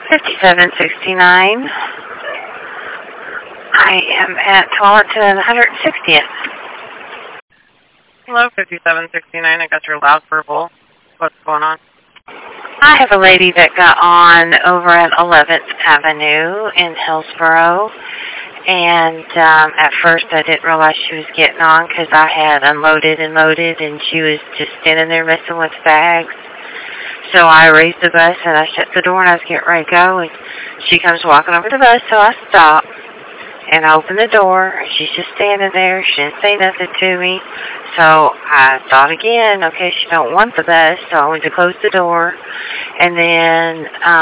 5769. I am at Tualatin 160th. Hello, 5769. I got your loud verbal. What's going on? I have a lady that got on over at 11th Avenue in Hillsboro. And at first I didn't realize she was getting on because I had unloaded and loaded, and she was just standing there messing with bags. So I raised the bus and I shut the door and I was getting ready to go, and she comes walking over the bus, so I stopped and I opened the door and she's just standing there. She didn't say nothing to me. So I thought again, okay, she don't want the bus, so I went to close the door, and then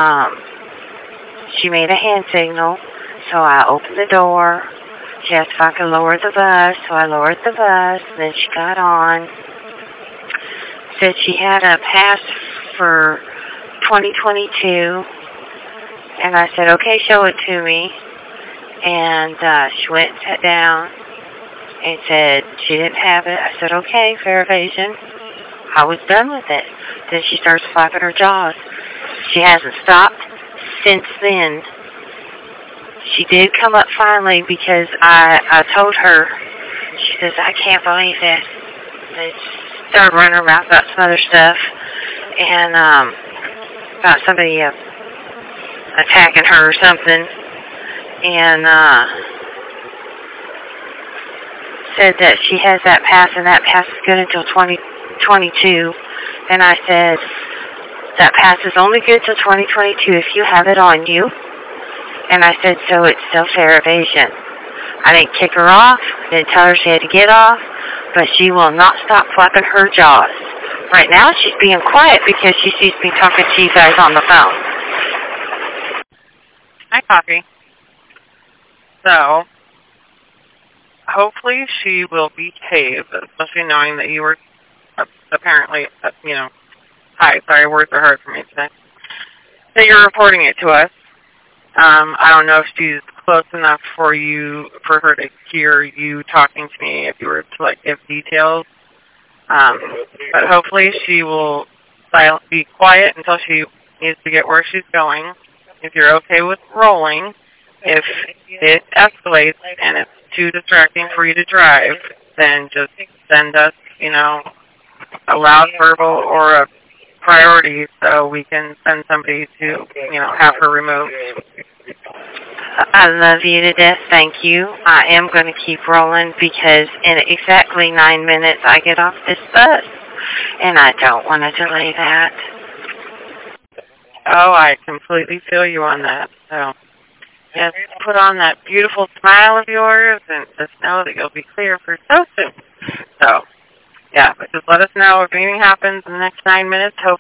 she made a hand signal. So I opened the door. She asked if I could lower the bus, so I lowered the bus, and then she got on. Said she had a pass for 2022, and I said, okay, show it to me. And she went and sat down and said she didn't have it. I said, okay, fair evasion. I was done with it. Then she starts flapping her jaws. She hasn't stopped since then. She did come up finally because I told her. She says, I can't believe this. And she started running her mouth about some other stuff, and about somebody attacking her or something, and said that she has that pass, and that pass is good until 2022. And I said, that pass is only good till 2022 if you have it on you. And I said, so it's still fair evasion. I didn't kick her off. I didn't tell her she had to get off. But she will not stop flapping her jaws. Right now, she's being quiet because she sees me talking to you guys on the phone. Hi, Coffee. So, hopefully she will behave, especially knowing that you were apparently, hi, sorry, words are hard for me today. So you're reporting it to us. I don't know if she's close enough for her to hear you talking to me if you were to give details. But hopefully she will be quiet until she needs to get where she's going. If you're okay with rolling, if it escalates and it's too distracting for you to drive, then just send us, a loud verbal or a priority so we can send somebody to, have her removed. I love you to death. Thank you. I am going to keep rolling because in exactly 9 minutes I get off this bus, and I don't want to delay that. Oh, I completely feel you on that. So just put on that beautiful smile of yours and just know that you'll be clear for so soon. So, yeah, but just let us know if anything happens in the next 9 minutes.